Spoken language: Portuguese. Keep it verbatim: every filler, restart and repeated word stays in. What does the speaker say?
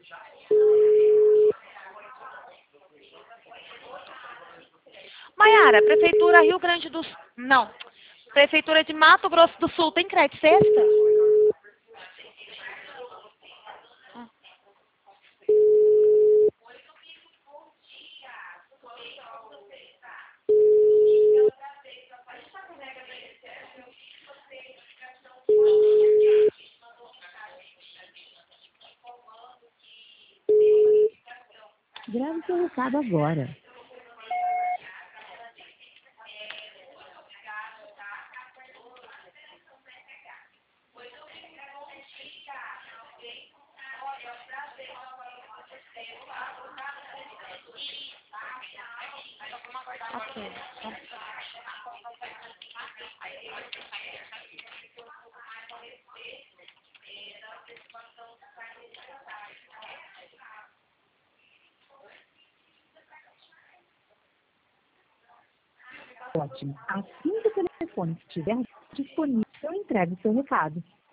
Maiara, Prefeitura Rio Grande do Sul. Não. Prefeitura de Mato Grosso do Sul tem crédito sexta? Grave seu recado agora. Ok. Ótimo. Assim que o telefone estiver disponível, eu entrego seu recado.